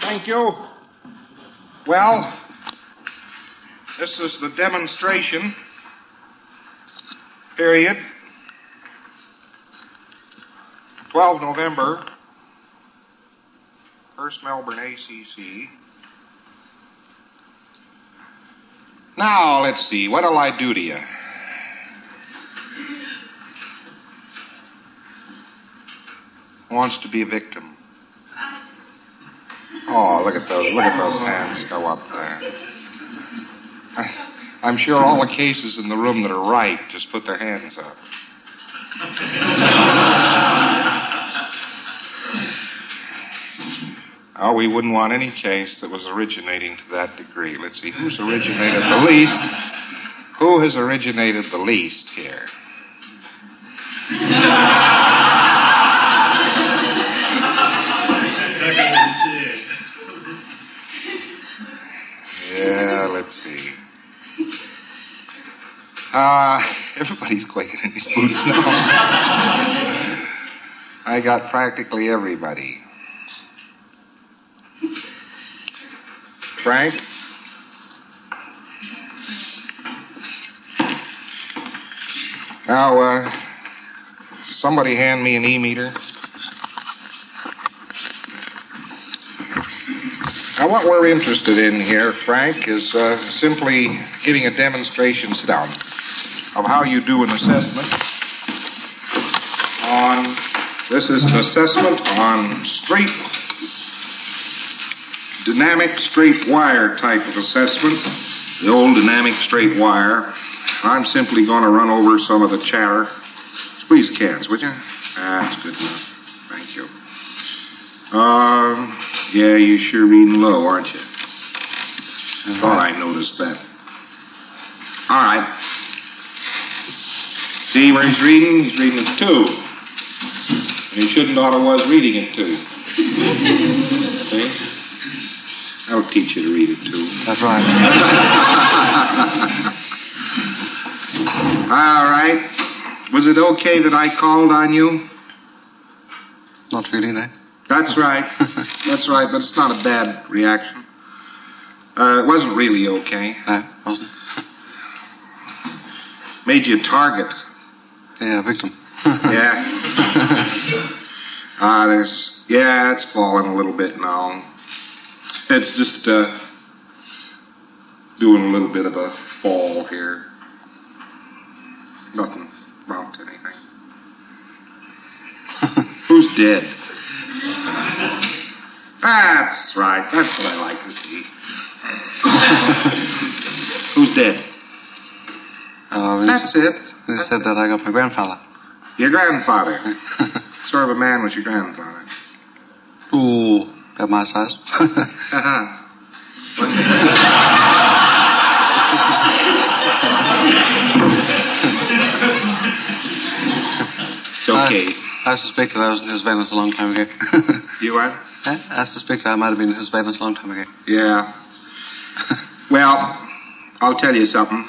Thank you. Well, this is the demonstration period. 12 November, 1st Melbourne ACC. Now, let's see. What'll I do to you? Wants to be a victim. Oh, look at those hands go up there. I'm sure all the cases in the room that are right just put their hands up. Oh, we wouldn't want any case that was originating to that degree. Let's see, who's originated the least? Who has originated the least here? Yeah, let's see. Everybody's quaking in his boots now. I got practically everybody. Frank? Now, somebody hand me an E-meter. Now, what we're interested in here, Frank, is simply giving a demonstration down of how you do an assessment on... This is an assessment on dynamic straight wire type of assessment, the old dynamic straight wire. I'm simply going to run over some of the chatter. Squeeze the cans, would you? That's good enough. Thank you. Yeah, you're sure reading low, aren't you? Thought I noticed that. All right. See where he's reading? He's reading at 2. And he shouldn't ought to was reading at 2. See? I'll teach you to read it, too. That's right. All right. Was it okay that I called on you? Not really, no. That's right. That's right, but it's not a bad reaction. It wasn't really okay. No, it wasn't. Made you a target. Yeah, victim. Yeah. It's falling a little bit now. It's just doing a little bit of a fall here. Nothing about anything. Who's dead? That's right. That's what I like to see. Who's dead? That's it. They said that I got my grandfather. Your grandfather? What sort of a man was your grandfather? Ooh, about my size. Uh-huh. It's okay. I suspected I was in his Venus a long time ago. You what? I suspected I might have been in his Venus a long time ago. Yeah. Well, I'll tell you something.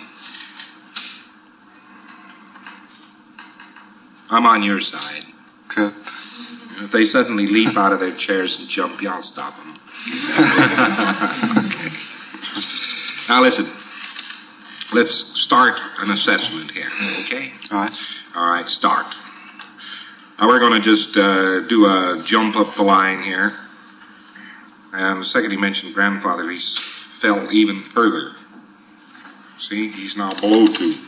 I'm on your side. Good. If they suddenly leap out of their chairs and jump you, I'll stop them. Okay. Now listen. Let's start an assessment here, okay? All right. All right, start. Now we're going to just do a jump up the line here. And the second he mentioned grandfather, he fell even further. See, he's now below 2.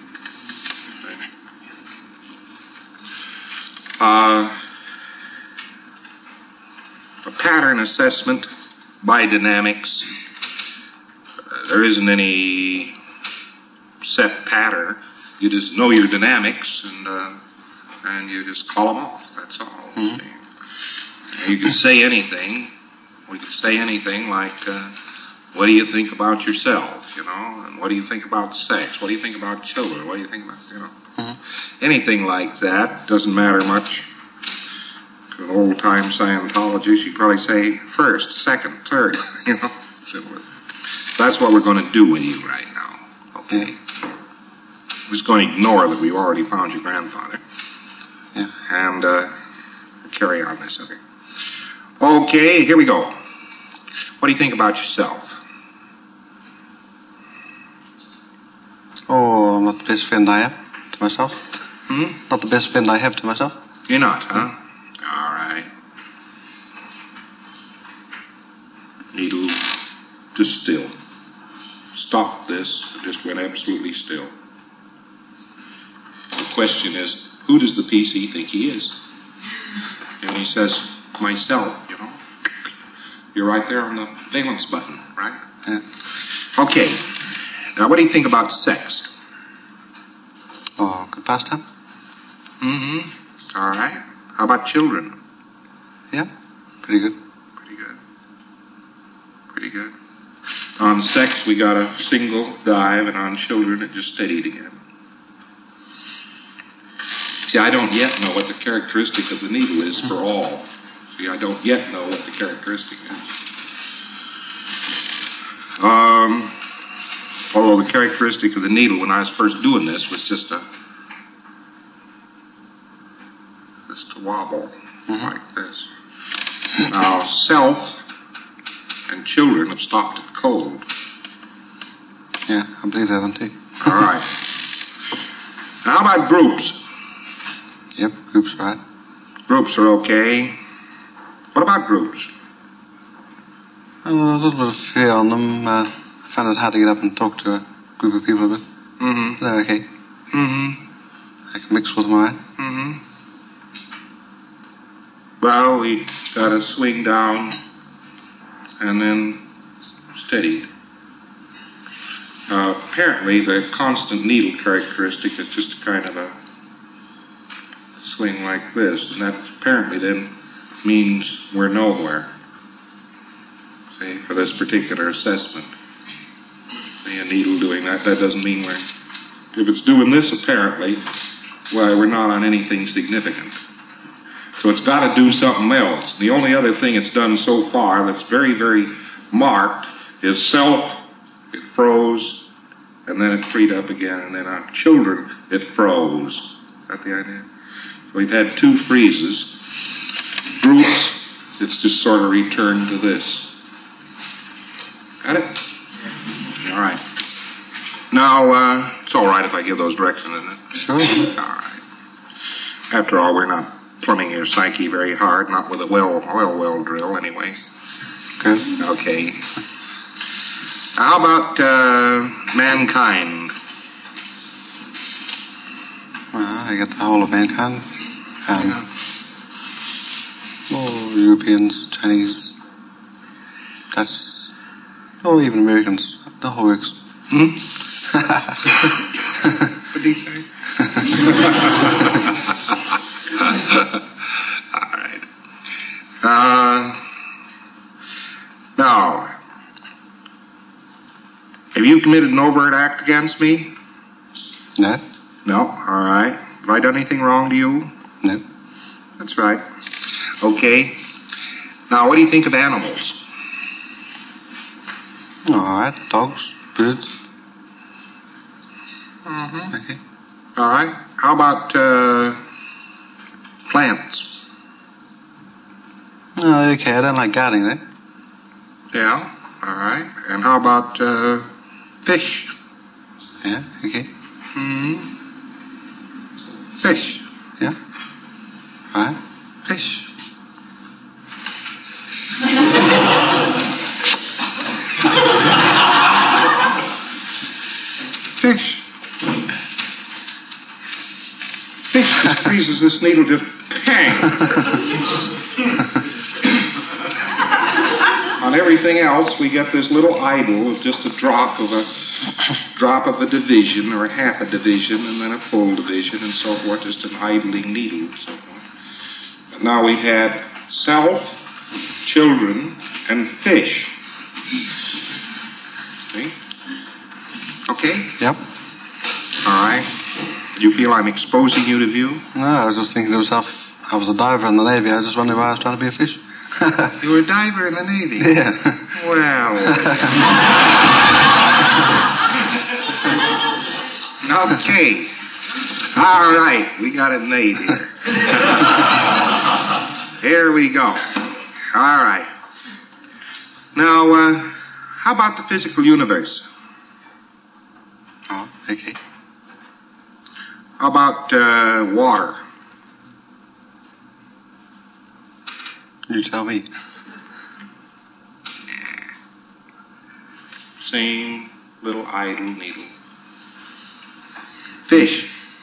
A pattern assessment by dynamics. There isn't any set pattern. You just know your dynamics and you just call them off. That's all. Mm-hmm. You can say anything. We can say anything like, what do you think about yourself, you know? And what do you think about sex? What do you think about children? What do you think about, you know? Mm-hmm. Anything like that doesn't matter much. To an old-time Scientologist, you'd probably say first, second, third, you know? Similar. That's what we're going to do with you right now, okay? Yeah. We're just going to ignore that we've already found your grandfather. Yeah. And carry on this other. Okay, here we go. What do you think about yourself? Oh, I'm not the best friend I have to myself. Not the best friend I have to myself. You're not, huh? All right. Needle, just still. Stop this. It just went absolutely still. The question is, who does the PC think he is? And he says, myself, you know. You're right there on the valence button, right? Yeah. Okay. Now, what do you think about sex? Oh, good pastime. All right. How about children? Yeah, pretty good. Pretty good. On sex, we got a single dive, and on children, it just steadied again. See, I don't yet know what the characteristic of the needle is for all. See, I don't yet know what the characteristic is. Although the characteristic of the needle when I was first doing this was just a wobble like this. Now, self and children have stopped at cold. Yeah, I believe that one too. All right. Now, how about groups? Yep, groups right. Groups are okay. What about groups? A little bit of fear on them. I found it hard to get up and talk to a group of people a bit. They're okay. I can mix with them all right. Well, we got to swing down and then steady. Apparently, the constant needle characteristic is just kind of a swing like this, and that apparently then means we're nowhere. See, for this particular assessment. See, a needle doing that doesn't mean we're... If it's doing this, apparently, well, we're not on anything significant. So it's got to do something else. The only other thing it's done so far that's very, very marked is self, it froze, and then it freed up again, and then on children, it froze. Is that the idea? So we've had two freezes. Groups, it's just sort of returned to this. Got it? All right. Now, it's all right if I give those directions, isn't it? Sure. All right. After all, we're not plumbing your psyche very hard, not with a well drill, anyway. Good. Okay. How about mankind? Well, I got the whole of mankind. Europeans, Chinese, Dutch, even Americans. The whole works. What did he say? All right. Now, have you committed an overt act against me? No. No? All right. Have I done anything wrong to you? No. That's right. Okay. Now, what do you think of animals? All right. Dogs, birds. Okay. All right. How about plants? Oh, okay. I don't like gardening, though. Yeah. All right. And how about fish? Yeah, okay. Fish. Yeah. All right. Fish. Fish. Fish just freezes this needle just pang. On everything else, we get this little idle of just a drop of a division or a half a division and then a full division and so forth, just an idling needle and so forth. But now we've had self, children, and fish. See? Okay? Yep. All right. Do you feel I'm exposing you to view? No, I was just thinking to myself, I was a diver in the Navy. I just wondered why I was trying to be a fish. You were a diver in the Navy? Yeah. Well. Okay. All right. We got it made here. Here we go. All right. Now, how about the physical universe? Oh, okay. How about water? You tell me. Same little idle needle. Fish.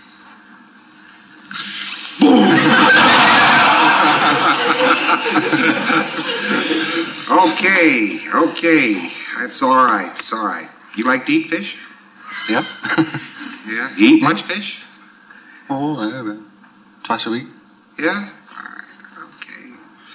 Okay. That's all right. It's all right. You like to eat fish? Yep. Yeah. You eat much fish? Oh, no. Twice a week. Yeah? Okay.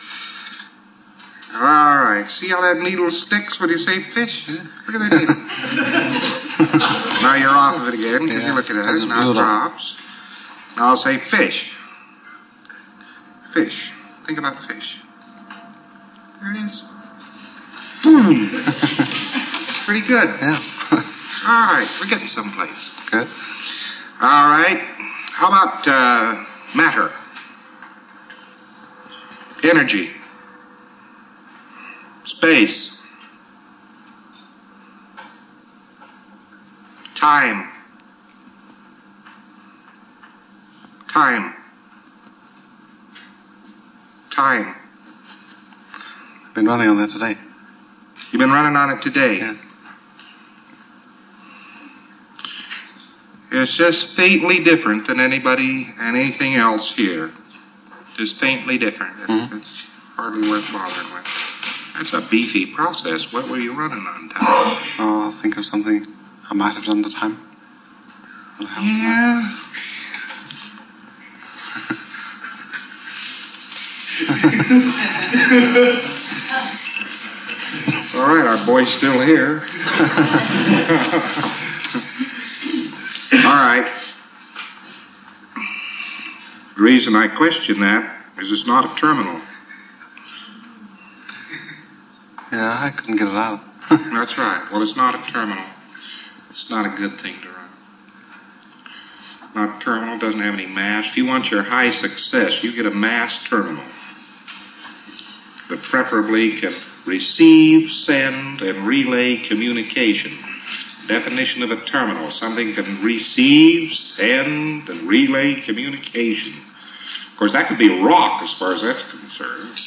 All right. See how that needle sticks when you say fish? Yeah. Look at that needle. Now you're off of it again because you're looking at it. Now it drops. Now I'll say fish. Fish. Think about fish. There it is. Boom. It's pretty good. Yeah. All right. We're getting someplace. Good. All right. How about matter? Energy. Space. Time. Been running on that today. You've been running on it today? Yeah. It's just faintly different than anything else here. Just faintly different. Mm-hmm. It's hardly worth bothering with. That's a beefy process. What were you running on, Tom? Oh, I'll think of something I might have done at the time. Yeah. It's all right, our boy's still here. All right. The reason I question that is it's not a terminal. Yeah, I couldn't get it out. That's right. Well, it's not a terminal. It's not a good thing to run. Not a terminal, doesn't have any mass. If you want your high success, you get a mass terminal that preferably can receive, send, and relay communication. Definition of a terminal: something can receive, send, and relay communication. Of course, that could be rock as far as that's concerned.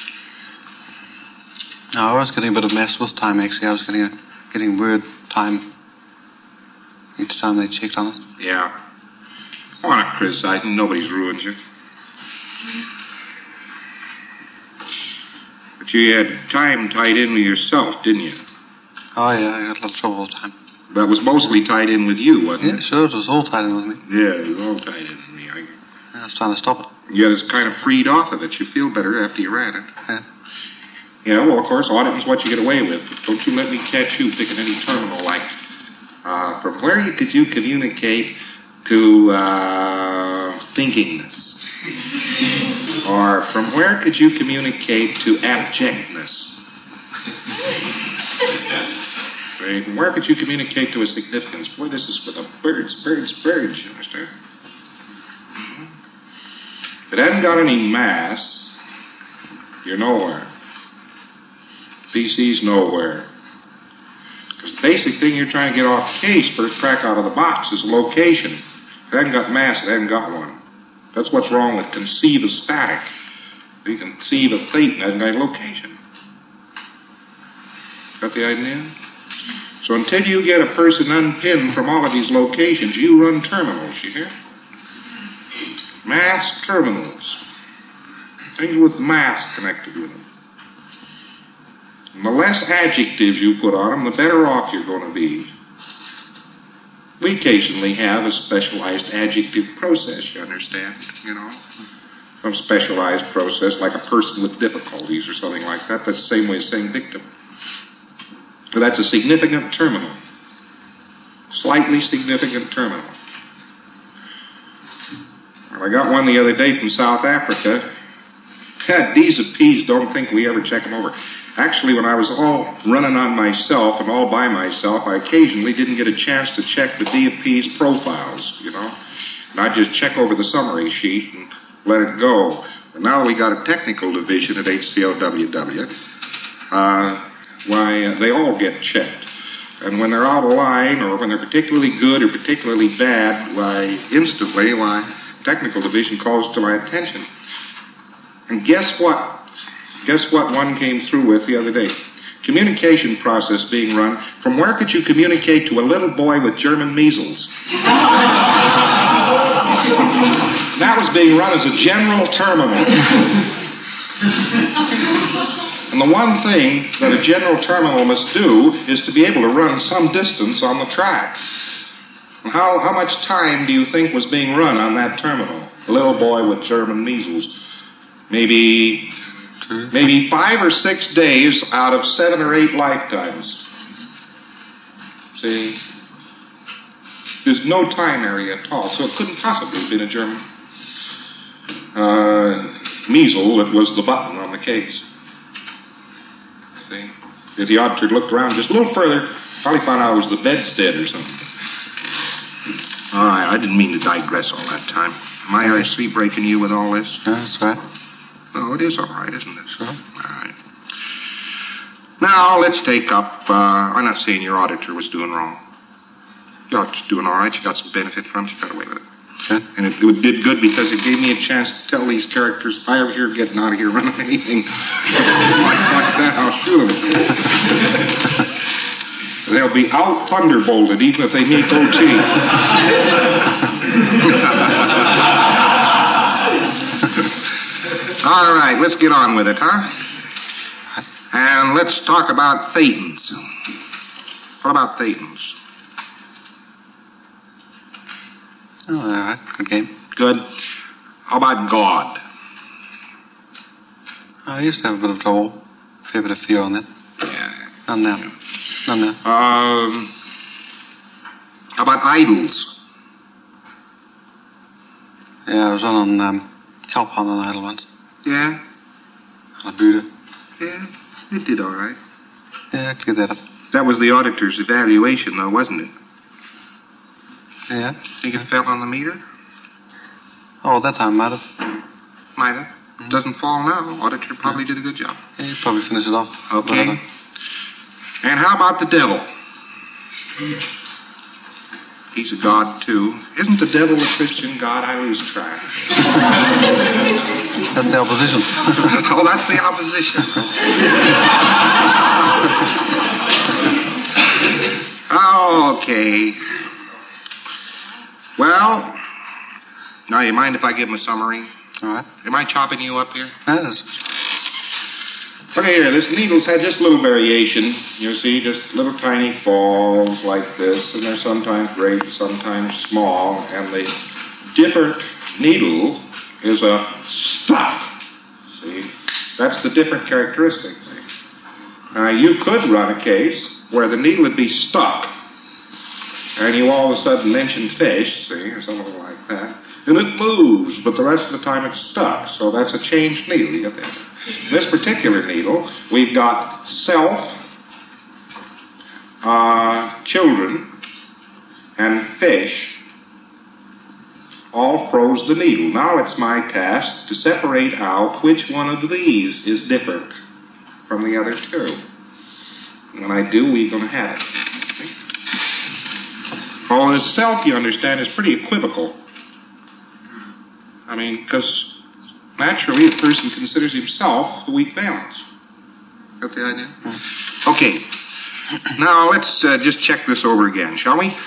No, I was getting a bit of mess with time, actually. I was getting weird time each time they checked on it. Yeah. I want to criticize you. Nobody's ruined you. But you had time tied in with yourself, didn't you? Oh, yeah, I got a lot of trouble all the time. That was mostly tied in with you, wasn't Yeah, it? sure, it was all tied in with me. Yeah, it was all tied in with me. I was trying to stop it. You was kind of freed off of it. You feel better after you ran it. Yeah. Yeah, well, of course, auditing's what you get away with. But don't you let me catch you picking any terminal like, from where could you communicate to thinkingness? Or from where could you communicate to abjectness? Right? From where could you communicate to a significance? Boy, this is for the birds, you understand? If it hadn't got any mass, you're nowhere. PC's nowhere. Because the basic thing you're trying to get off the case, first crack out of the box, is location. If it hadn't got mass, it hadn't got one. That's what's wrong with conceive of static. You conceive of fate and hasn't got any location. Got the idea? So until you get a person unpinned from all of these locations, you run terminals, you hear? Mass terminals. Things with mass connected with them. And the less adjectives you put on them, the better off you're going to be. We occasionally have a specialized adjective process, you understand? You know? Some specialized process, like a person with difficulties or something like that. That's the same way as saying victim. But that's a significant terminal. Slightly significant terminal. Well, I got one the other day from South Africa. D's and P's, don't think we ever check them over. Actually, when I was all running on myself and all by myself, I occasionally didn't get a chance to check the D and P's profiles, you know. And I'd just check over the summary sheet and let it go. But now we got a technical division at HCOWW. why, they all get checked. And when they're out of line, or when they're particularly good or particularly bad, instantly, technical division calls to my attention. And guess what? Guess what one came through with the other day? Communication process being run. From where could you communicate to a little boy with German measles? That was being run as a general terminal. And the one thing that a general terminal must do is to be able to run some distance on the track. And how much time do you think was being run on that terminal? A little boy with German measles. Maybe 5 or 6 days out of 7 or 8 lifetimes. See? There's no time area at all, so it couldn't possibly have been a German measle. It was the button on the case. See? If the auditor looked around just a little further, probably found out it was the bedstead or something. All right, I didn't mean to digress all that time. Am I sleep breaking you with all this? No, that's right. No, it is all right, isn't it? Sure. All right. Now, let's take up, I'm not saying your auditor was doing wrong. Your auditor's doing all right. She got some benefit from it. She got away with it. Okay. And it did good because it gave me a chance to tell these characters, if I ever hear getting out of here running anything like that, I'll shoot them. They'll be out thunderbolted even if they meet OT. All right, let's get on with it, huh? And let's talk about thetans. What about thetans? Oh, all right. Good game. Good. How about God? I used to have a bit of trouble. A fair bit of fear on that. Yeah. None now. None now. How about idols? Yeah, I was on Kalpan on Idol once. Yeah? On a Buddha. Yeah, it did all right. Yeah, I could get that up. That was the auditor's evaluation, though, wasn't it? Yeah. Think it fell on the meter? Oh, that time might have. Might have. Mm-hmm. Doesn't fall now. Auditor probably did a good job. Yeah, you probably finish it off. Okay. And how about the devil? He's a god, too. Isn't the devil a Christian god? I lose track. That's the opposition. Oh, that's the opposition. Okay. Well, now, you mind if I give him a summary? All right. Am I chopping you up here? Yes. Okay, here, this needle's had just a little variation. You see, just little tiny falls like this, and they're sometimes great, sometimes small, and the different needle is a stop. See? That's the different characteristic. Now, you could run a case where the needle would be stuck, and you all of a sudden mention fish, see, or something like that, and it moves, but the rest of the time it's stuck, so that's a changed needle. You get that? This particular needle, we've got self, children, and fish all froze the needle. Now it's my task to separate out which one of these is different from the other two. And when I do, we're going to have it. Oh, the self, you understand, is pretty equivocal. I mean, because naturally, a person considers himself the weak balance. Got the idea? Mm-hmm. Okay. Now, let's just check this over again, shall we?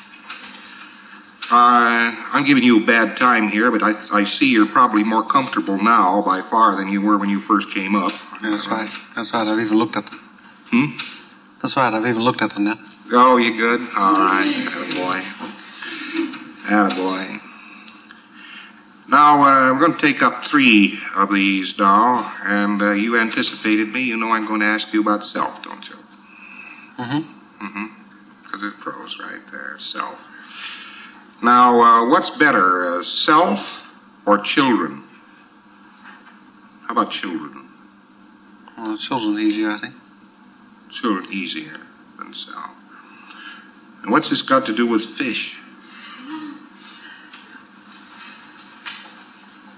I'm giving you a bad time here, but I see you're probably more comfortable now by far than you were when you first came up. Yeah, that's right. That's right. I've even looked at them. Hmm? That's right. I've even looked at them now. Oh, you good? All right. Attaboy. Attaboy. Now, we're going to take up 3 of these now, and you anticipated me. You know I'm going to ask you about self, don't you? Mm-hmm. Mm-hmm. Because it froze right there, self. Now, what's better, self or children? How about children? Well, children easier, I think. Children easier than self. And what's this got to do with fish?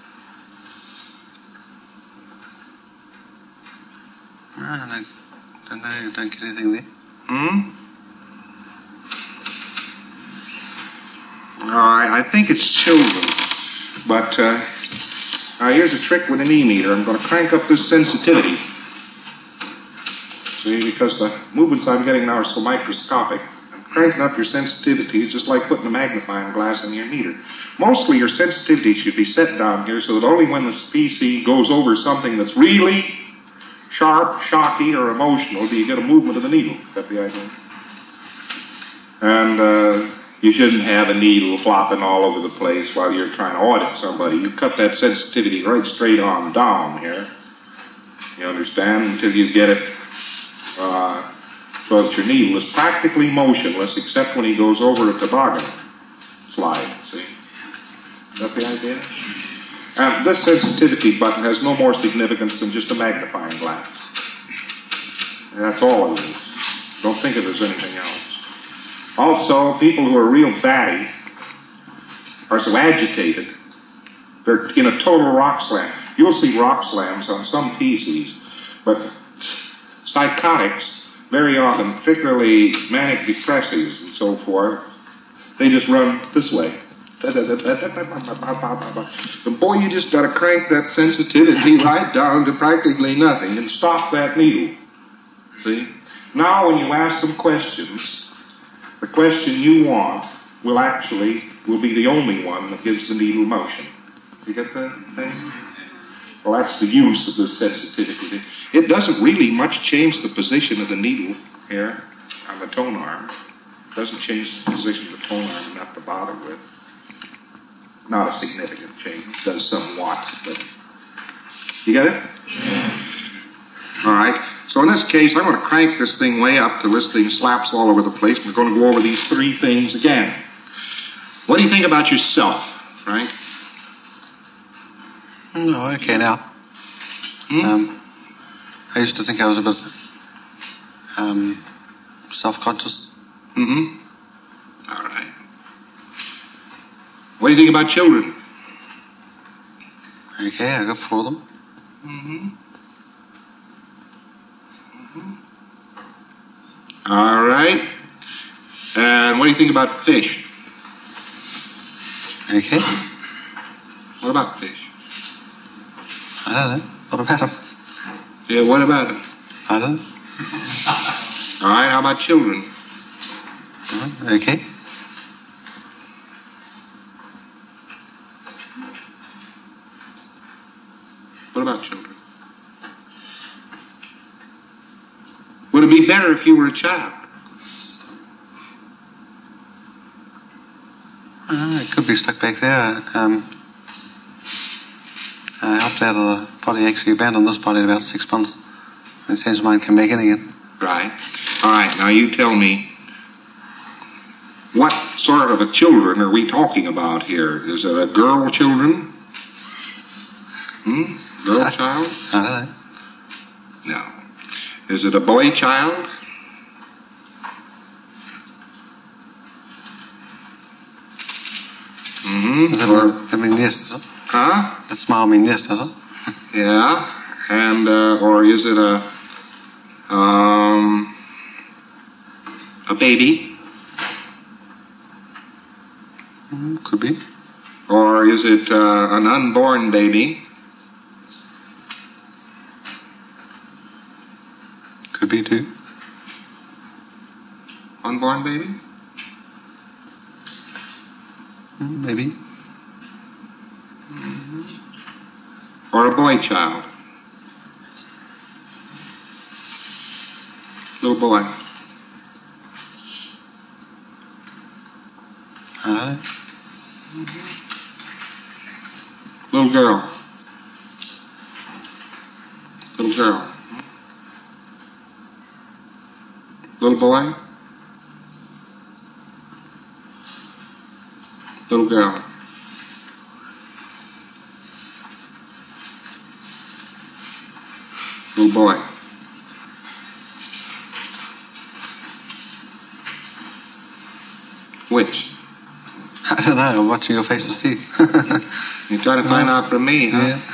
I No, you don't get anything there. All right, I think it's children. But here's a trick with an E-meter. I'm going to crank up this sensitivity. See, because the movements I'm getting now are so microscopic. I'm cranking up your sensitivity. It's just like putting a magnifying glass in your meter. Mostly your sensitivity should be set down here so that only when the PC goes over something that's really sharp, shocky, or emotional do you get a movement of the needle. Is that the idea? And you shouldn't have a needle flopping all over the place while you're trying to audit somebody. You cut that sensitivity right straight on down here. You understand? Until you get it so that your needle is practically motionless except when he goes over a toboggan slide. See? Is that the idea? And this sensitivity button has no more significance than just a magnifying glass. And that's all it is. Don't think of it as anything else. Also, people who are real batty are so agitated, they're in a total rock slam. You'll see rock slams on some PCs, but psychotics, very often, particularly manic depressives and so forth, they just run this way. And boy, you just got to crank that sensitivity right down to practically nothing and stop that needle. See? Now when you ask them questions, the question you want will be the only one that gives the needle motion. You get that thing? Well, that's the use of the sensitivity. It doesn't really much change the position of the needle here on the tone arm. It doesn't change the position of the tone arm enough to bother with. Not a significant change. It does somewhat, but... You get it? Yeah. All right. So in this case, I'm going to crank this thing way up till this thing slaps all over the place. We're going to go over these three things again. What do you think about yourself, Frank? No, okay now. I used to think I was a bit self-conscious. All right. What do you think about children? Okay, I got 4 of them. All right. And what do you think about fish? Okay. What about fish? I don't know. What about them? Yeah, what about them? I don't know. All right, how about children? Okay. What about children? Would it be better if you were a child? It could be stuck back there. I opted out of the body, actually abandoned this body in about 6 months. And sense of mine came back in again. Right. All right, now you tell me, what sort of a children are we talking about here? Is it a girl children? Girl child? I don't know. No. Is it a boy child? Does that mean yes, does it? Huh? That smile mean yes, does it? Yeah. And, or is it a baby? Could be. Or is it an unborn baby? Could be too. Unborn baby? Maybe. Or a boy child? Little boy? Little girl? Little girl? Little boy? Little girl? Little boy? Which? I don't know. I'm watching your face to see. You're trying to find out from me, huh? Yeah.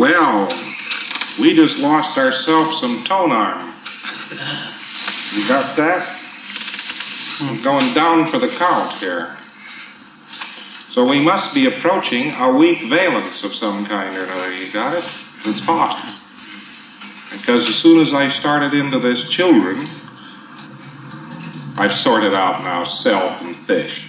Well, we just lost ourselves some tone arm. You got that? I'm going down for the count here. So we must be approaching a weak valence of some kind or another. You got it? It's hot. Because as soon as I started into this children, I've sorted out now self and fish.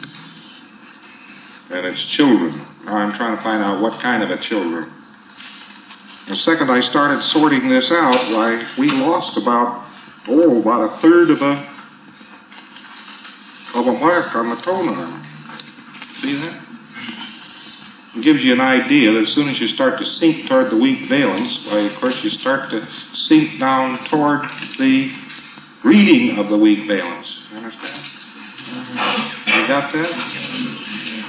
And it's children. Now I'm trying to find out what kind of a children. The second I started sorting this out, why, we lost about a third of a mark on the tone arm. See that? It gives you an idea that as soon as you start to sink toward the weak valence, why, of course, you start to sink down toward the reading of the weak valence. You understand? You got that?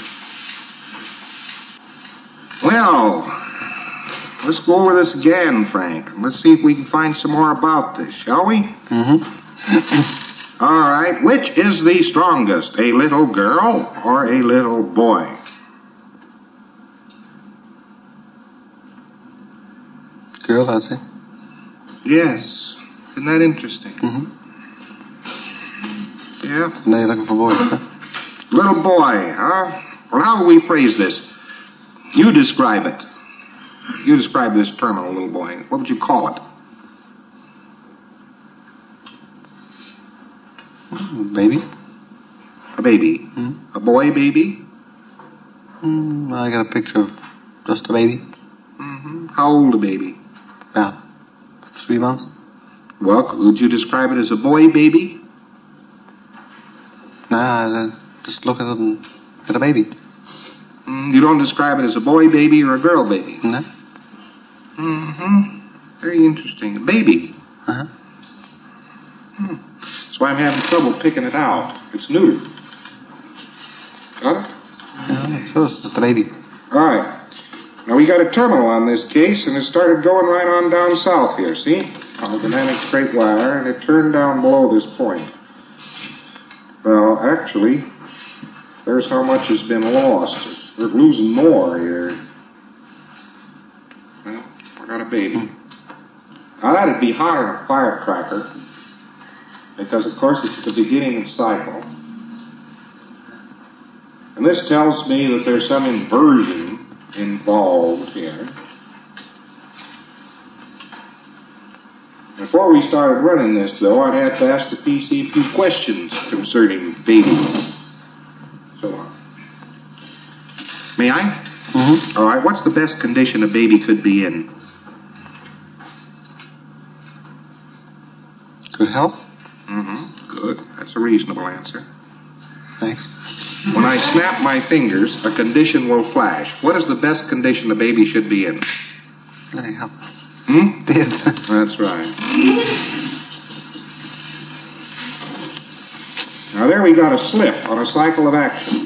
Well, let's go over this again, Frank. Let's see if we can find some more about this, shall we? Mm-hmm. All right. Which is the strongest, a little girl or a little boy? Girl, I'd say. Yes. Isn't that interesting? Mm-hmm. Yeah. So now you're looking for boys, huh? Little boy, huh? Well, how will we phrase this? You describe it. You describe this terminal, little boy. What would you call it? Baby. A baby. Mm-hmm. A boy baby? I got a picture of just a baby. Mm-hmm. How old a baby? About 3 months. Well, would you describe it as a boy baby? Nah, I just look at it and get a baby. You don't describe it as a boy baby or a girl baby? No. Mm-hmm. Very interesting. A baby. Uh-huh. That's why I'm having trouble picking it out. It's neutered. Got it? Yeah, so it's just a baby. All right. Now, we got a terminal on this case, and it started going right on down south here, see? On the dynamic straight wire, and it turned down below this point. Well, actually, there's how much has been lost. We're losing more here. Well, I got a baby. Now, that'd be hotter than a firecracker, because, of course, it's the beginning of cycle. And this tells me that there's some inversion involved here. Before we started running this, though, I'd have to ask the PC a few questions concerning babies. So on. May I? Mm-hmm. All right, what's the best condition a baby could be in? Good health? Mm-hmm. Good. That's a reasonable answer. Thanks. When I snap my fingers, a condition will flash. What is the best condition a baby should be in? There you go. Dead. That's right. Now there we got a slip on a cycle of action.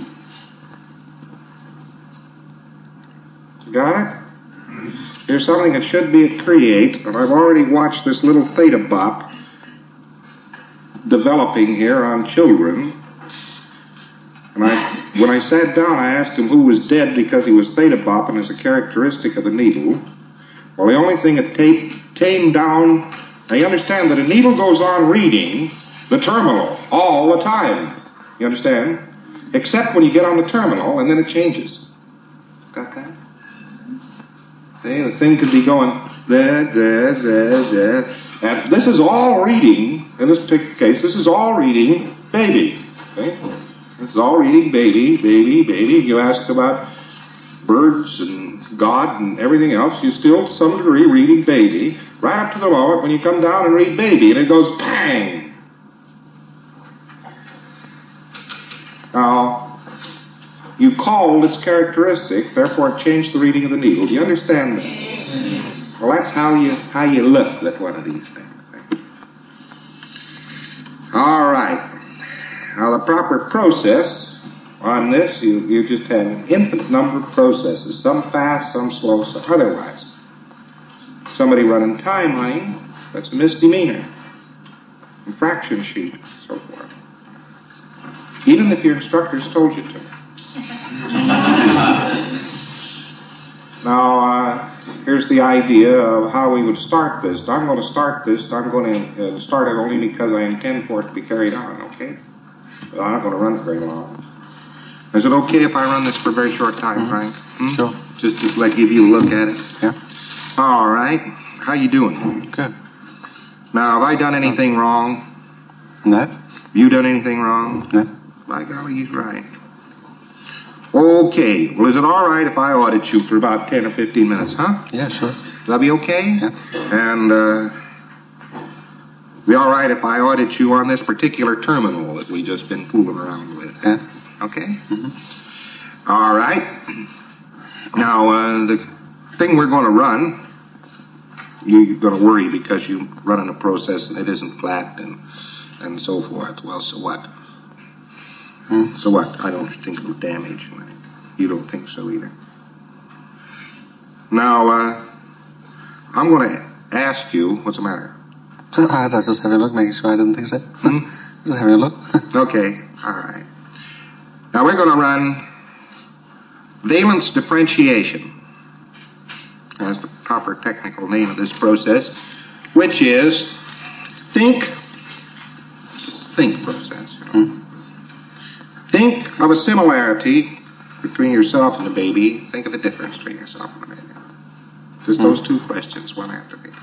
You got it? Here's something that should be at create, and I've already watched this little theta bop developing here on children. And when I sat down, I asked him who was dead because he was theta bopping as a characteristic of the needle. Well, the only thing it tamed down, now you understand that a needle goes on reading the terminal all the time. You understand? Except when you get on the terminal, and then it changes. Got that? See, the thing could be going there. And this is all reading, in this particular case, this is all reading baby. Okay? This is all reading baby. You ask about birds and God and everything else, you still, to some degree, reading baby, right up to the moment when you come down and read baby, and it goes bang. Now, you called its characteristic, therefore it changed the reading of the needle. Do you understand that? Well, that's how you look at one of these things. All right. Now, the proper process on this, you just have an infinite number of processes, some fast, some slow, some otherwise. Somebody running timeline, that's a misdemeanor. Infraction sheet, so forth. Even if your instructors told you to. Now, here's here's the idea of how we would start this. I'm going to start this. I'm going to start it only because I intend for it to be carried on, okay? Well, I'm not going to run it very long. Is it okay if I run this for a very short time, Frank? Sure. Just to give you a look at it? Yeah. All right. How you doing? Good. Now, have I done anything wrong? No. You done anything wrong? No. By golly, he's right. Okay. Well, is it all right if I audit you for about 10 or 15 minutes, huh? Yeah, sure. Will that be okay? Yeah. And, be all right if I audit you on this particular terminal that we just been fooling around with? Yeah. Okay? Mm-hmm. All right. Now, the thing we're going to run, you're going to worry because you're running a process and it isn't flat and so forth. Well, so what? So what? I don't think it'll damage. You don't think so either. Now, I'm going to ask you, what's the matter? I was just having a look, making sure I didn't think so. Just having a look. Okay, all right. Now, we're going to run valence differentiation. That's the proper technical name of this process, which is think process. Think of a similarity between yourself and the baby. Think of a difference between yourself and the baby. Just those two questions, one after the other.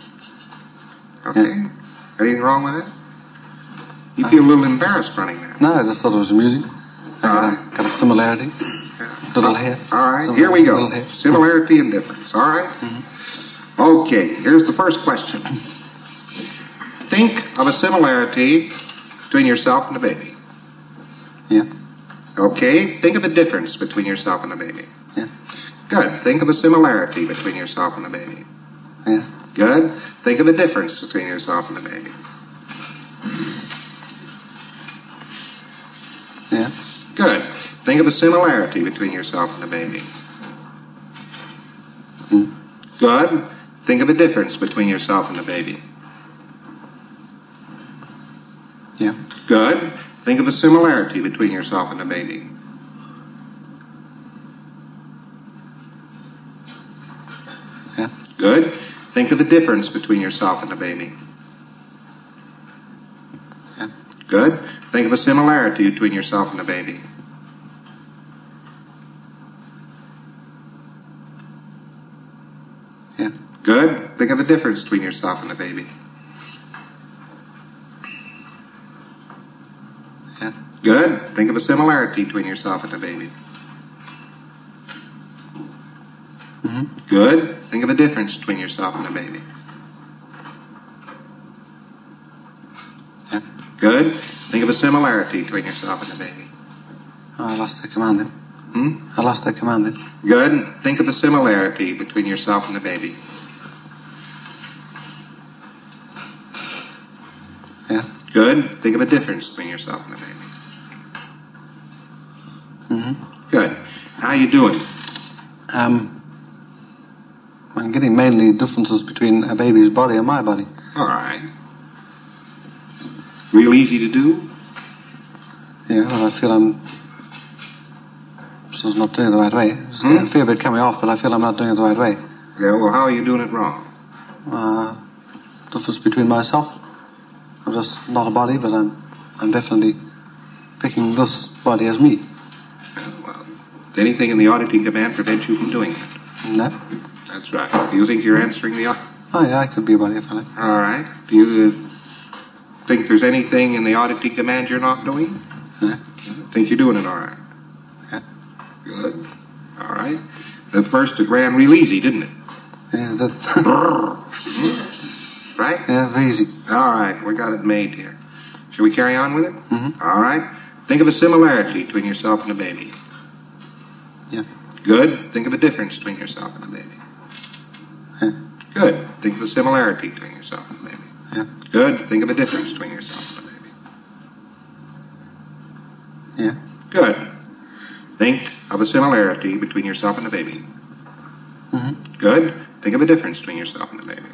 Okay? Anything wrong with it? You feel a little embarrassed running that. No, I just thought it was amusing. Got a similarity. Little hair. All right, here we go. Similarity and difference. All right? Okay, here's the first question. Think of a similarity between yourself and the baby. Yeah. Okay, think of a difference between yourself and the baby. Yeah. Good. Think of a similarity between yourself and the baby. Yeah. Good. Think of a difference between yourself and the baby. Yeah. Good. Think of a similarity between yourself and the baby. Good. Think of a difference between yourself and the baby. Yeah. Good. Think of a similarity between yourself and the baby. Yeah. Good. Think of a difference between yourself and the baby. Yeah. Good. Think of a similarity between yourself and the baby. Yeah. Good. Think of a difference between yourself and the baby. Yeah. Good. Think of a similarity between yourself and the baby. Good. Think of a difference between yourself and the baby. Yeah. Good. Think of a similarity between yourself and the baby. Oh, I lost that command then. I lost that command then. Good. Think of a similarity between yourself and the baby. Yeah. Good. Think of a difference between yourself and the baby. Good. How you doing? I'm getting mainly differences between a baby's body and my body. All right. Real easy to do? Yeah, well, I feel I'm sort of not doing it the right way. I feel a bit coming off, but I feel I'm not doing it the right way. Yeah, well, how are you doing it wrong? Difference between myself. I'm just not a body, but I'm definitely picking this body as me. Well, anything in the auditing command prevents you from doing it? No. That's right. Do you think you're answering the... Oh, yeah, I could be a body if I like. All right. Do you think there's anything in the auditing command you're not doing? No. Think you're doing it all right? Yeah. Good. All right. At first it ran real easy, didn't it? Yeah, Right? Yeah, very easy. All right. We got it made here. Shall we carry on with it? Mm-hmm. All right. Think of a similarity between yourself and the baby. Yeah. Good. Think of a difference between yourself and the baby. Yeah. Good. Think of a similarity between yourself and the baby. Yeah. Good. Think of a difference between yourself and the baby. Yeah. Good. Think of a similarity between yourself and the baby. Good. Think of a difference between yourself and the baby.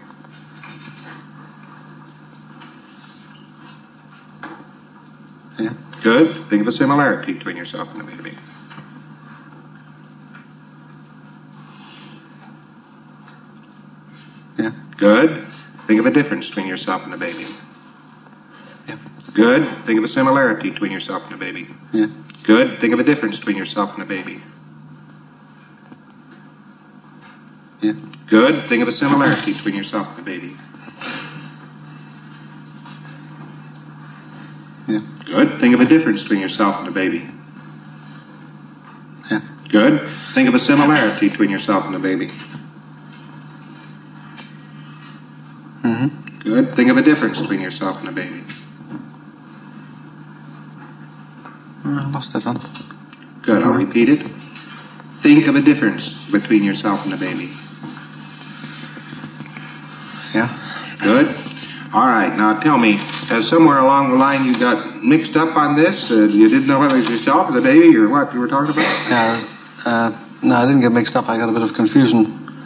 Yeah. Good. Think of a similarity between yourself and the baby. Good. Think of a difference between yourself and the baby. Yeah. Good. Think of a similarity between yourself and the baby. Yeah. Good. Think of a difference between yourself and the baby. Yeah. Good. Think of a similarity between yourself and the baby. Yeah. Good. Think of a difference between yourself and the baby. Yeah. Good. Think of a similarity between yourself and the baby. Mm-hmm. Good. Think of a difference between yourself and the baby. I lost that one. Good. I'll repeat it. Think of a difference between yourself and the baby. Yeah. Good. All right. Now tell me, somewhere along the line you got mixed up on this? You didn't know whether it was yourself or the baby or what you were talking about? Yeah. No, I didn't get mixed up. I got a bit of confusion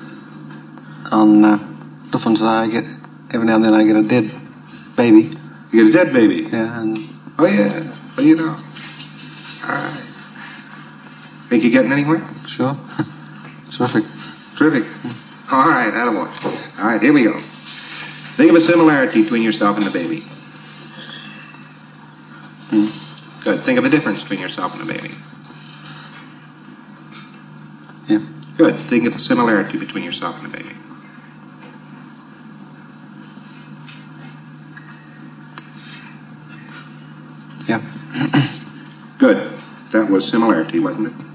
on difference. I get every now and then I get a dead baby. You get a dead baby? Yeah. And oh yeah. Well, you know. All right. Think you're getting anywhere? Sure. Terrific. Terrific. All right, attaboy. All right, here we go. Think of a similarity between yourself and the baby. Good. Think of a difference between yourself and the baby. Yeah. Good. Think of a similarity between yourself and the baby. Yeah. Good. That was similarity, wasn't it?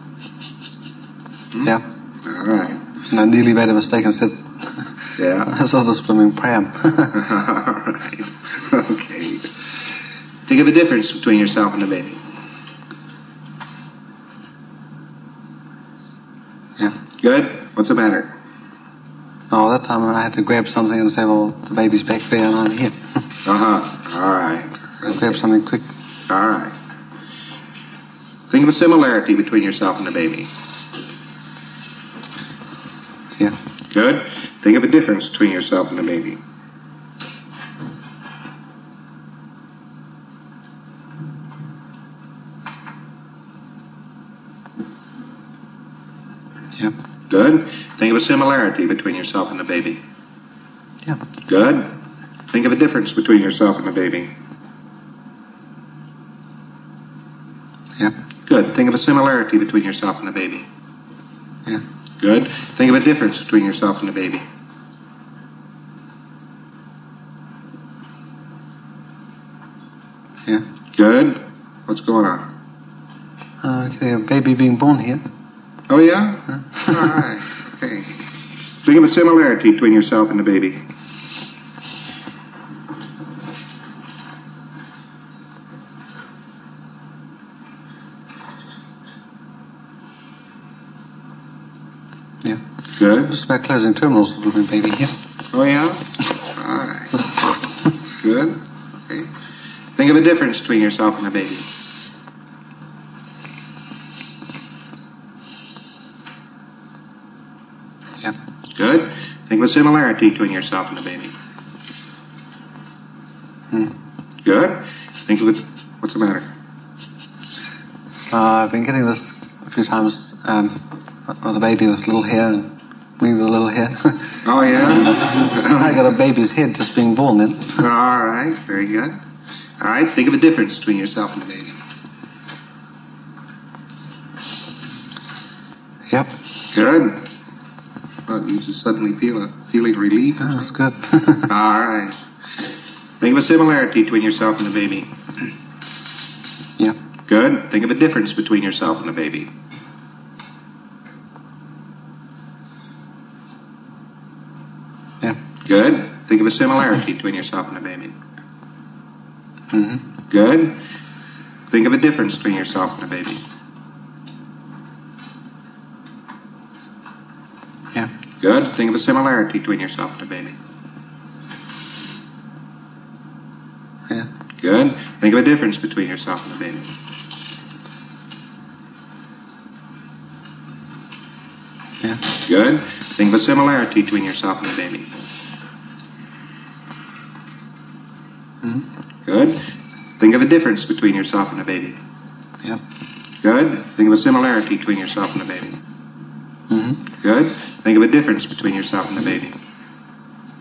Yeah. All right. And I nearly made a mistake and said, yeah. I saw the swimming pram. All right. Okay. Think of a difference between yourself and the baby. Yeah. Good. What's the matter? Oh, that time I had to grab something and say, well, the baby's back there and I'm here. Uh-huh. All right. I'll grab something quick. All right. Think of a similarity between yourself and the baby. Yeah. Good. Think of a difference between yourself and the baby. Yeah. Good. Think of a similarity between yourself and the baby. Yeah. Good. Think of a difference between yourself and the baby. Yeah. Good. Think of a similarity between yourself and the baby. Yeah. Good. Think of a difference between yourself and the baby. Yeah. Good. What's going on? Okay, a baby being born here. Oh, yeah? All right. Okay. Think of a similarity between yourself and the baby. Yeah. Good. Just about closing terminals for the baby here. Oh, yeah? All right. Good. Okay. Think of a difference between yourself and the baby. Yeah. Good. Think of a similarity between yourself and the baby. Good. Think of it. What's the matter? I've been getting this a few times with a baby with little hair and me with a little hair. Oh, yeah? I got a baby's head just being born then. All right. Very good. All right. Think of a difference between yourself and the baby. Yep. Good. Well, you just suddenly feeling relief. Oh, that's good. All right. Think of a similarity between yourself and the baby. Yep. Good. Think of a difference between yourself and the baby. Yep. Good. Think of a similarity between yourself and the baby. Mm-hmm. Good. Think of a difference between yourself and the baby. Yeah. Good. Think of a similarity between yourself and the baby. Yeah. Good. Think of a difference between yourself and the baby. Yeah. Good. Think of a similarity between yourself and the baby. Mm-hmm. Good. Think of a difference between yourself and the baby. Yep. Good. Think of a similarity between yourself and the baby. Mm-hmm. Good. Think of a difference between yourself and the baby.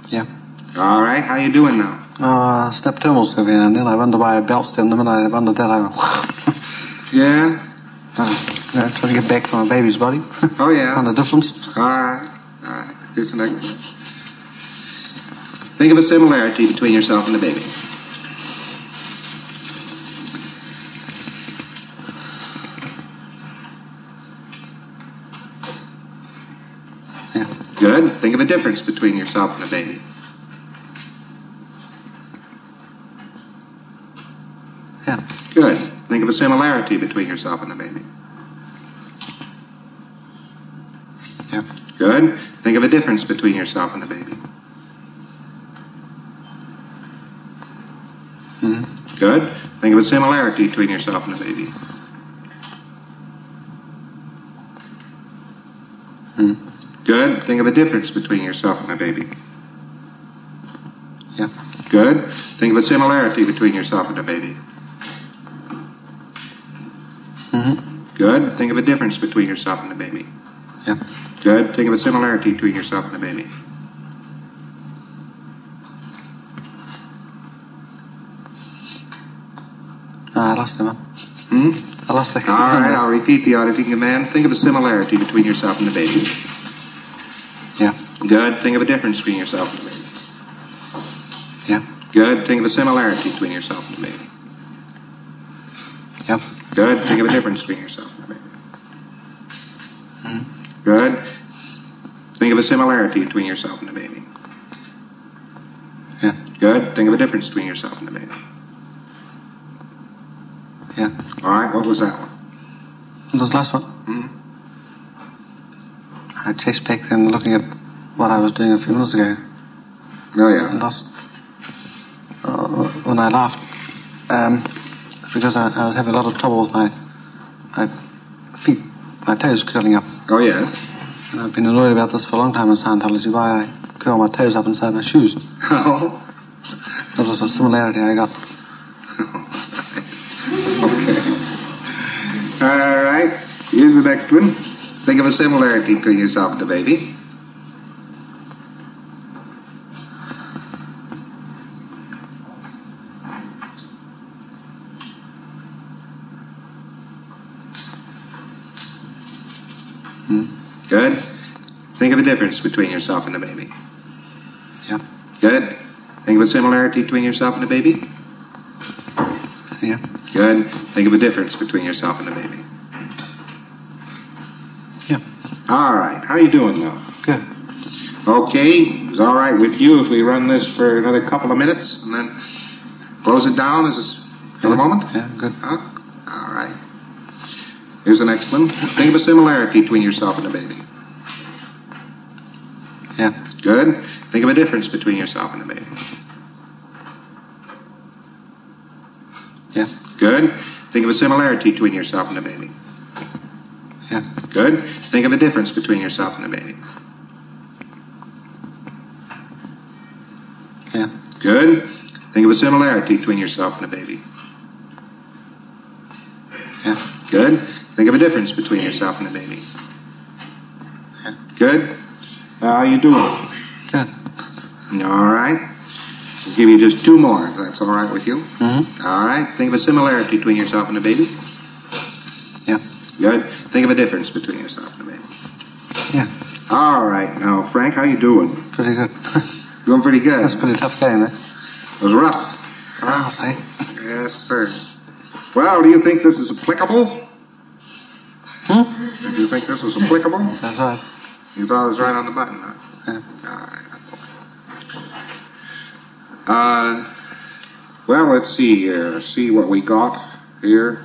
Yeah. All right, how you doing now? Step almost every now and then. I wonder why I belched in them, and I wonder that I... Yeah? Trying to get back to my baby's body. Oh, yeah. Find the difference. All right. Here's the next one. Think of a similarity between yourself and the baby. Yeah. Good. Think of a difference between yourself and the baby. Yeah. Good. Think of a similarity between yourself and the baby. Yeah. Good. Think of a difference between yourself and the baby. Mm-hmm. Good. Think of a similarity between yourself and the baby. Mm-hmm. Good. Think of a difference between yourself and the baby. Yeah. Good. Think of a similarity between yourself and the baby. Mm-hmm. Good. Think of a difference between yourself and the baby. Yeah. Good. Think of a similarity between yourself and the baby. I lost him. I lost the... All right, I'll repeat the auditing command. Think of a similarity between yourself and the baby. Yeah. Good. Think of a difference between yourself and the baby. Yeah. Good. Think of a similarity between yourself and the baby. Yep. Good. Think of a difference between yourself and the baby. Mm-hmm. Good. Think of a similarity between yourself and the baby. Yeah. Good. Think of a difference between yourself and the baby. Yeah. All right, what was that one? What was the last one? I chased back then looking at what I was doing a few minutes ago. Oh, yeah. And lost... when I laughed, because I was having a lot of trouble with my feet, my toes curling up. Oh, yes. And I've been annoyed about this for a long time in Scientology, why I curl my toes up inside my shoes. Oh. That was a similarity I got. Okay. All right. Here's the next one. Think of a similarity between yourself and the baby. Good. Think of a difference between yourself and the baby. Yeah. Good. Think of a similarity between yourself and the baby. Yeah. Good. Think of a difference between yourself and the baby. Yeah. All right. How you doing now? Good. Okay. Is it all right with you if we run this for another couple of minutes and then close it down for a moment? Yeah, good. Huh? All right. Here's the next one. Think of a similarity between yourself and the baby. Yeah. Good. Think of a difference between yourself and the baby. Yeah. Good. Think of a similarity between yourself and the baby. Yeah. Good. Think of a difference between yourself and the baby. Yeah. Good. Think of a similarity between yourself and the baby. Yeah. Good. Think of a difference between yourself and the baby. Yeah. Good. How you doing? Good. All right. I'll give you just two more, if that's all right with you. Mm-hmm. All right. Think of a similarity between yourself and the baby. Yeah. Good. Think of a difference between yourself and the baby. Yeah. All right. Now, Frank, how you doing? Pretty good. Doing pretty good. That's a pretty tough game, eh? It was rough. I'll say. Yes, sir. Well, do you think this is applicable? Hmm? Do you think this was applicable? That's right. You thought it was right on the button, huh? Yeah. All right. Well, let's see here. See what we got here.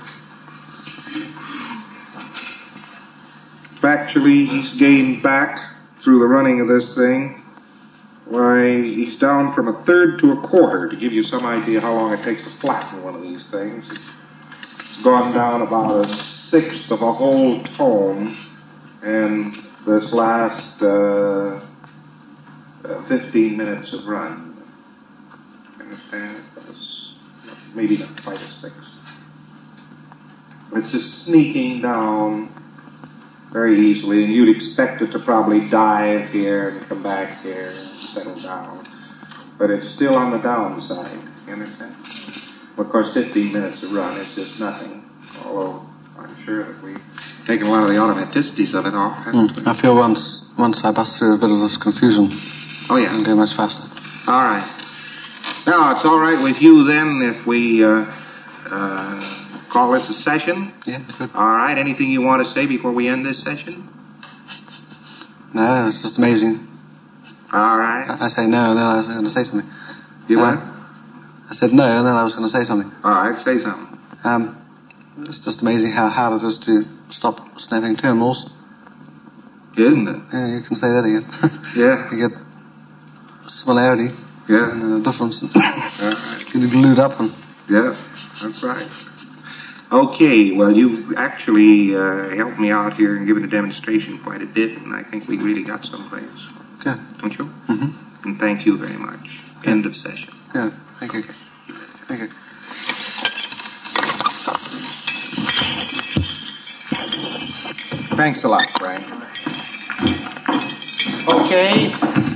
Factually, he's gained back through the running of this thing. Why, he's down from a third to a quarter, to give you some idea how long it takes to flatten one of these things. It's gone down about a sixth of a whole tone, and this last 15 minutes of run. Understand? It's maybe not quite a sixth. It's just sneaking down very easily, and you'd expect it to probably dive here and come back here and settle down. but it's still on the downside. You understand? Well, of course, 15 minutes a run is just nothing. Although I'm sure that we've taken a lot of the automatiicities of it off, haven't we? I feel once I bust through a bit of this confusion, Oh, yeah. I'll go much faster. All right. Now, it's all right with you then if we call this a session? Yeah, good. All right. Anything you want to say before we end this session? No, it's just amazing. All right. I say no, and then I was going to say something. You what? I said no, and then I was going to say something. All right. Say something. It's just amazing how hard it is to stop snapping terminals. Isn't it? Yeah, you can say that again. Yeah. You get similarity. Yeah. And the difference. Right. Getting glued up. And Yeah, that's right. Okay, well, you've actually helped me out here and given a demonstration quite a bit, and I think we really got someplace. Good. Don't you? Mm-hmm. And thank you very much. Yeah. End of session. Good. Thank you. Thank you. Thanks a lot, Frank. Okay.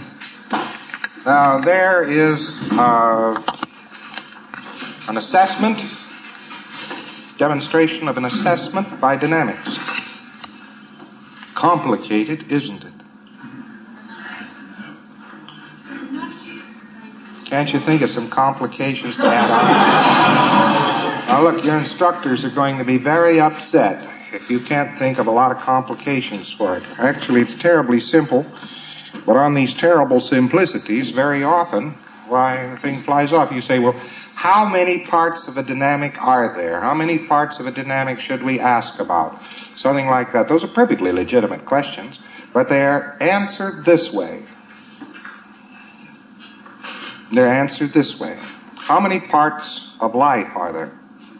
Now, there is an assessment, demonstration of an assessment by dynamics. Complicated, isn't it? Can't you think of some complications to add on? Now, look, your instructors are going to be very upset if you can't think of a lot of complications for it. Actually, it's terribly simple, but on these terrible simplicities, very often, why, the thing flies off. You say, well, how many parts of a dynamic are there? How many parts of a dynamic should we ask about? Something like that. Those are perfectly legitimate questions, but they're answered this way. They're answered this way. How many parts of life are there?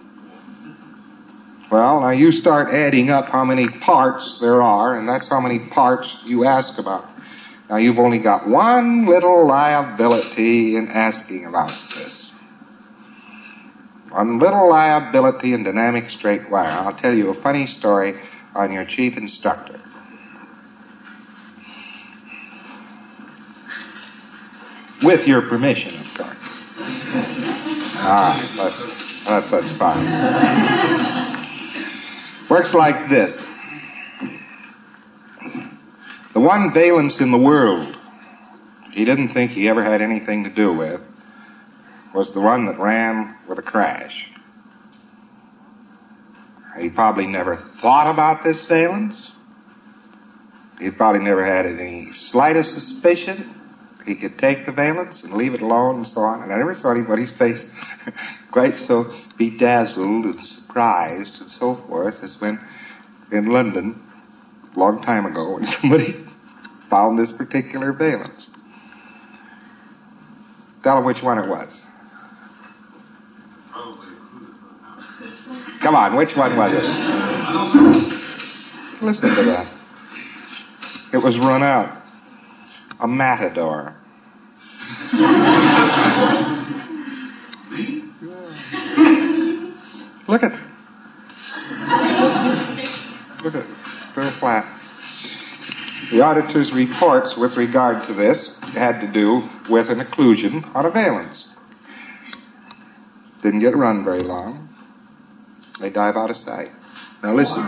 Well, now you start adding up how many parts there are, and that's how many parts you ask about. Now, you've only got one little liability in asking about this. One little liability in dynamic straight wire. I'll tell you a funny story on your chief instructor. With your permission, of course. All right, that's fine. Works like this. The one valence in the world he didn't think he ever had anything to do with was the one that ran with a crash. He probably never thought about this valence. He probably never had any slightest suspicion he could take the valence and leave it alone and so on. And I never saw anybody's face quite so bedazzled and surprised and so forth as when in London, a long time ago, when somebody found this particular valence. Tell them which one it was. Come on, which one was it? Listen to that. It was run out. A Matador. Look at it. Look at it. Still flat. The auditor's reports with regard to this had to do with an occlusion on a valence. Didn't get run very long. They dive out of sight. Now listen.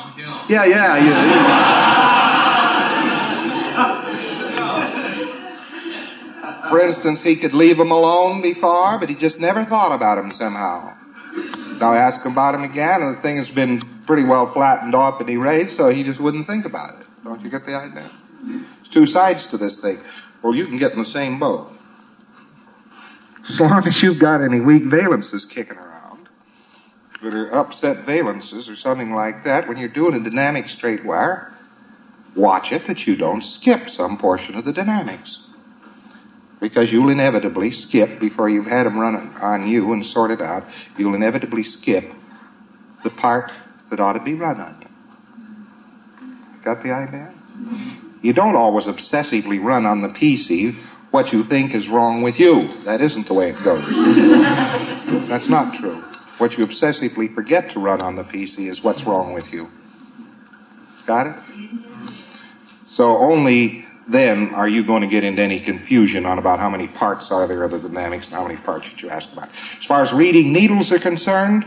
For instance, he could leave them alone before, but he just never thought about them somehow. Now ask him about him again, and the thing has been pretty well flattened off and erased, so he just wouldn't think about it. Don't you get the idea? There's two sides to this thing. Well, you can get in the same boat. As long as you've got any weak valences kicking around, that are upset valences or something like that, when you're doing a dynamic straight wire, watch it that you don't skip some portion of the dynamics. Because you'll inevitably skip, before you've had them run on you and sort it out, you'll inevitably skip the part that ought to be run on you. Got the idea? You don't always obsessively run on the PC what you think is wrong with you. That isn't the way it goes. That's not true. What you obsessively forget to run on the PC is what's wrong with you. Got it? So only then are you going to get into any confusion on about how many parts are there of the dynamics and how many parts should you ask about. As far as reading needles is concerned,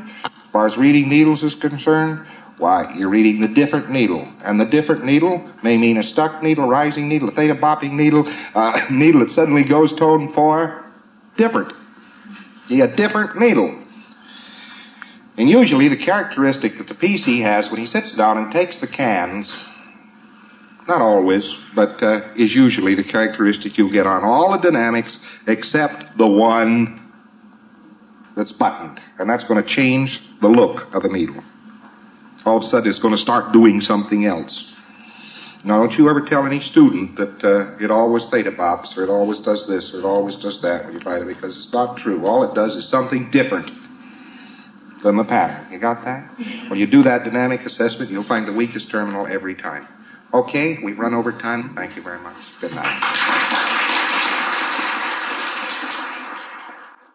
why, you're reading the different needle. And the different needle may mean a stuck needle, rising needle, a theta bopping needle, needle that suddenly goes tone 4. Different. A different needle. And usually the characteristic that the PC has when he sits down and takes the cans, not always, but is usually the characteristic you'll get on all the dynamics except the one that's buttoned. And that's going to change the look of the needle. All of a sudden it's going to start doing something else. Now, don't you ever tell any student that it always theta bops, or it always does this, or it always does that when you find it, because it's not true. All it does is something different than the pattern. You got that? When you do that dynamic assessment, you'll find the weakest terminal every time. Okay, we've run over time. Thank you very much. Good night.